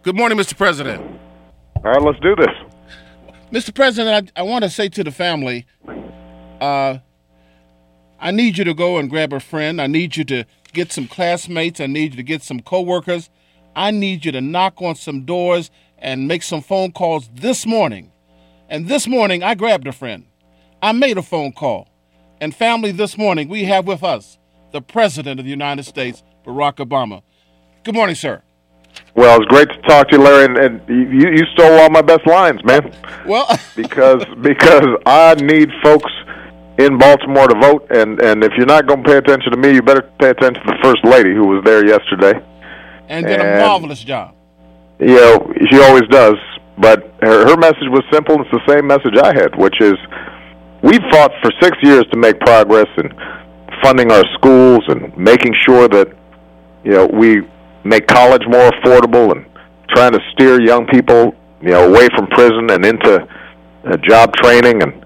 Good morning, Mr. President. All right, let's do this. Mr. President, I want to say to the family, I need you to go and grab a friend. I need you to get some classmates. I need you to get some coworkers. I need you to knock on some doors and make some phone calls this morning. And this morning, I grabbed a friend. I made a phone call. And family, this morning, we have with us the President of the United States, Barack Obama. Good morning, sir. Well, it's great to talk to you, Larry, and you stole all my best lines, man. Well, because I need folks in Baltimore to vote, and if you're not going to pay attention to me, you better pay attention to the First Lady who was there yesterday. And did a marvelous job. You know, she always does, but her message was simple. It's the same message I had, which is we've fought for 6 years to make progress in funding our schools and making sure that, you know, we make college more affordable and trying to steer young people, you know, away from prison and into job training and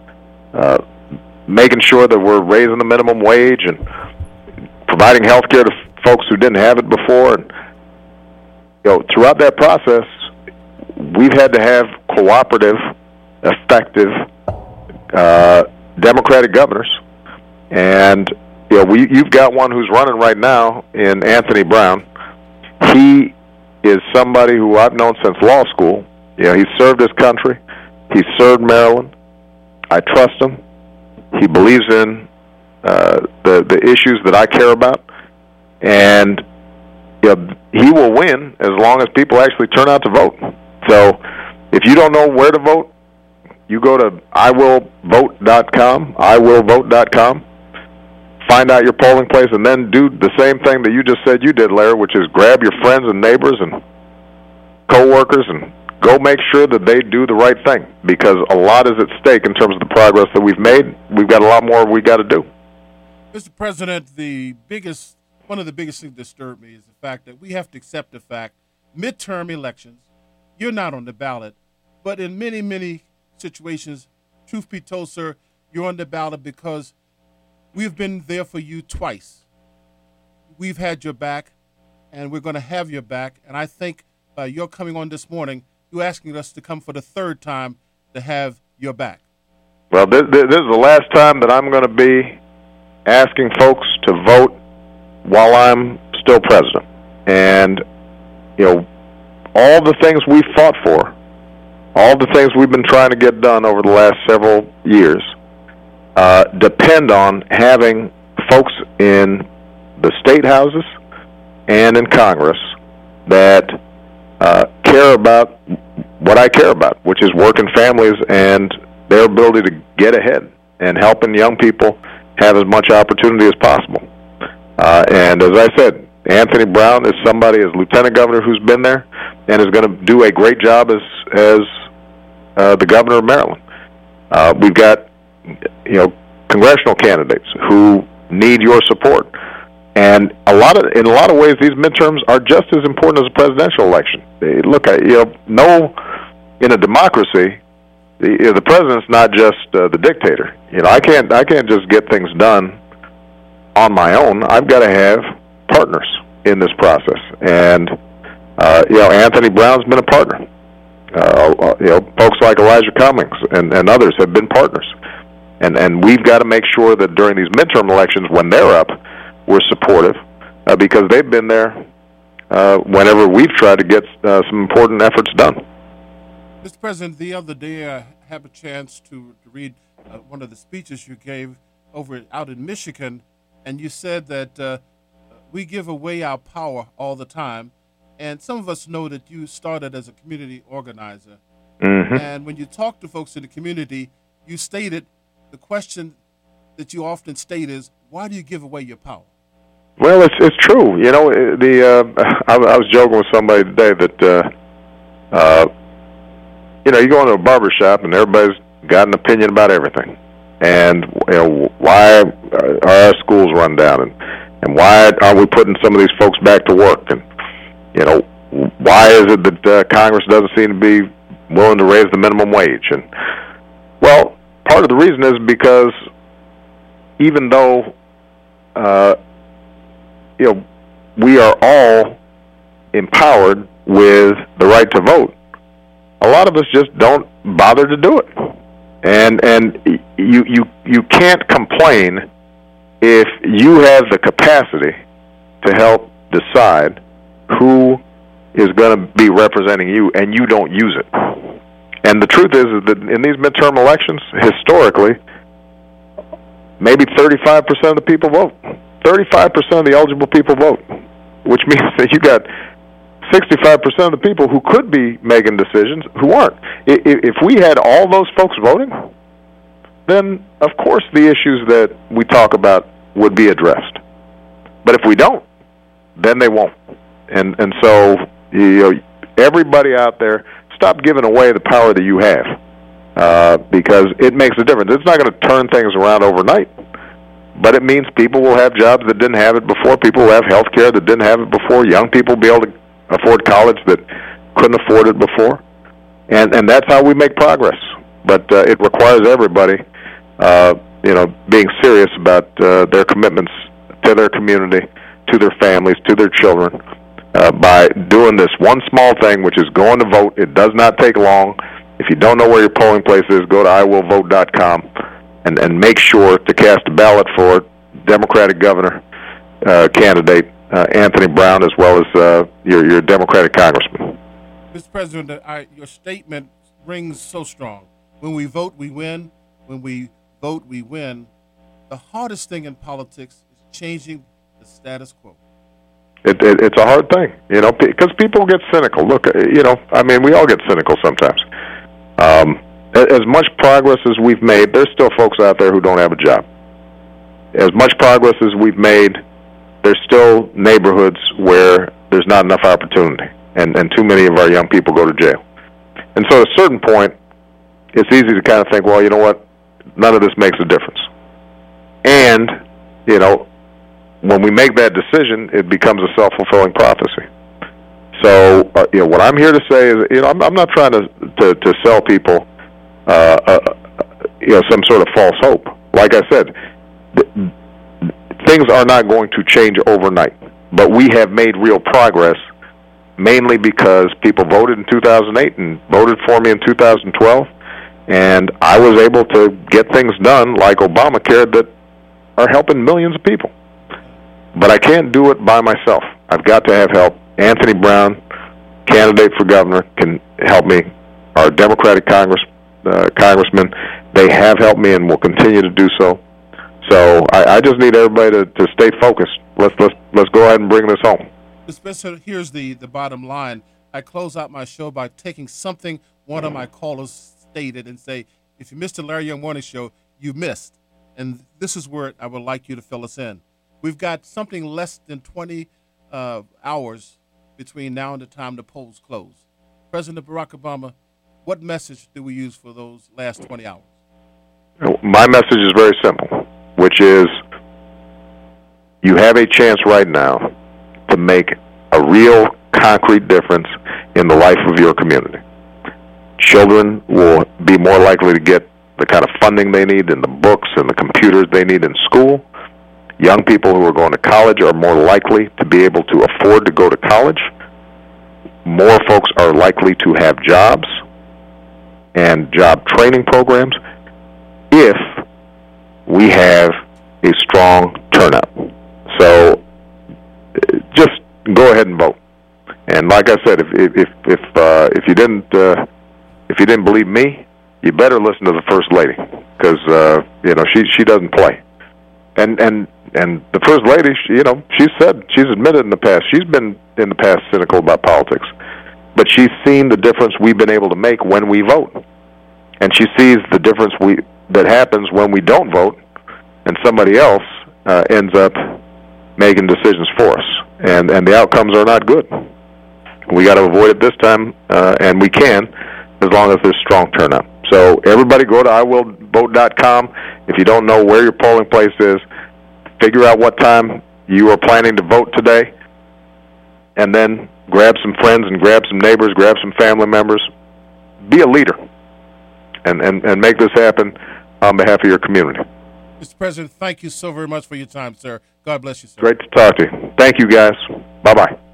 making sure that we're raising the minimum wage and providing health care to folks who didn't have it before. And, you know, throughout that process, we've had to have cooperative, effective, Democratic governors. And, you know, you've got one who's running right now in Anthony Brown. He is somebody who I've known since law school. You know, he's served his country. He's served Maryland. I trust him. He believes in the issues that I care about. And you know, he will win as long as people actually turn out to vote. So if you don't know where to vote, you go to iwillvote.com, iwillvote.com. Find out your polling place, and then do the same thing that you just said you did, Larry, which is grab your friends and neighbors and coworkers and go make sure that they do the right thing, because a lot is at stake in terms of the progress that we've made. We've got a lot more we got to do. Mr. President, one of the biggest things that disturbed me is the fact that we have to accept the fact midterm elections, you're not on the ballot, but in many, many situations, truth be told, sir, you're on the ballot because we've been there for you twice. We've had your back, and we're going to have your back. And I think you're coming on this morning, you're asking us to come for the third time to have your back. Well, this is the last time that I'm going to be asking folks to vote while I'm still president. And, you know, all the things we fought for, all the things we've been trying to get done over the last several years, depend on having folks in the state houses and in Congress that care about what I care about, which is working families and their ability to get ahead and helping young people have as much opportunity as possible. And as I said, Anthony Brown is somebody, as lieutenant governor, who's been there and is going to do a great job as the governor of Maryland. We've got, you know, congressional candidates who need your support, and in a lot of ways, these midterms are just as important as a presidential election. Look, in a democracy, the president's not just the dictator. You know, I can't just get things done on my own. I've got to have partners in this process, and you know, Anthony Brown's been a partner. You know, folks like Elijah Cummings and others have been partners. And we've got to make sure that during these midterm elections, when they're up, we're supportive, because they've been there whenever we've tried to get some important efforts done. Mr. President, the other day I had a chance to read one of the speeches you gave out in Michigan, and you said that we give away our power all the time. And some of us know that you started as a community organizer. Mm-hmm. And when you talk to folks in the community, you stated the question that you often state is, why do you give away your power? Well, it's true. You know, I was joking with somebody today that, you know, you go into a barber shop and everybody's got an opinion about everything. And, you know, why are our schools run down? And why aren't we putting some of these folks back to work? And, you know, why is it that Congress doesn't seem to be willing to raise the minimum wage? And, well, part of the reason is because even though, you know, we are all empowered with the right to vote, a lot of us just don't bother to do it. And you can't complain if you have the capacity to help decide who is going to be representing you and you don't use it. And the truth is that in these midterm elections, historically, maybe 35% of the people vote. 35% of the eligible people vote, which means that you got 65% of the people who could be making decisions who aren't. If we had all those folks voting, then of course the issues that we talk about would be addressed. But if we don't, then they won't. And so everybody out there, stop giving away the power that you have, because it makes a difference. It's not going to turn things around overnight, but it means people will have jobs that didn't have it before. People will have health care that didn't have it before. Young people will be able to afford college that couldn't afford it before. And that's how we make progress. But it requires everybody, being serious about their commitments to their community, to their families, to their children, by doing this one small thing, which is going to vote. It does not take long. If you don't know where your polling place is, go to iwillvote.com and make sure to cast a ballot for Democratic governor candidate Anthony Brown, as well as your Democratic congressman. Mr. President, your statement rings so strong. When we vote, we win. When we vote, we win. The hardest thing in politics is changing the status quo. It's a hard thing, because people get cynical. Look, we all get cynical sometimes. As much progress as we've made, there's still folks out there who don't have a job. As much progress as we've made, there's still neighborhoods where there's not enough opportunity, and too many of our young people go to jail. And so at a certain point, it's easy to kind of think, well, you know what, none of this makes a difference. And, when we make that decision, it becomes a self-fulfilling prophecy. So, what I'm here to say is, I'm not trying to sell people, some sort of false hope. Like I said, things are not going to change overnight, but we have made real progress, mainly because people voted in 2008 and voted for me in 2012, and I was able to get things done like Obamacare that are helping millions of people. But I can't do it by myself. I've got to have help. Anthony Brown, candidate for governor, can help me. Our Democratic congressmen, they have helped me and will continue to do so. So I just need everybody to stay focused. Let's go ahead and bring this home. Mr. Spencer, here's the bottom line. I close out my show by taking something one of my callers stated and say, if you missed the Larry Young Morning Show, you missed. And this is where I would like you to fill us in. We've got something less than 20 hours between now and the time the polls close. President Barack Obama, what message do we use for those last 20 hours? My message is very simple, which is you have a chance right now to make a real concrete difference in the life of your community. Children will be more likely to get the kind of funding they need and the books and the computers they need in school. Young people who are going to college are more likely to be able to afford to go to college. More folks are likely to have jobs and job training programs if we have a strong turnout. So just go ahead and vote. And like I said, if you didn't believe me, you better listen to the First Lady, because she doesn't play. And the First Lady, she's admitted in the past, she's been in the past cynical about politics, but she's seen the difference we've been able to make when we vote, and she sees the difference that happens when we don't vote, and somebody else ends up making decisions for us, and the outcomes are not good. We got to avoid it this time, and we can, as long as there's strong turnout. So everybody go to iwillvote.com. If you don't know where your polling place is, figure out what time you are planning to vote today, and then grab some friends and grab some neighbors, grab some family members. Be a leader, and make this happen on behalf of your community. Mr. President, thank you so very much for your time, sir. God bless you, sir. Great to talk to you. Thank you, guys. Bye-bye.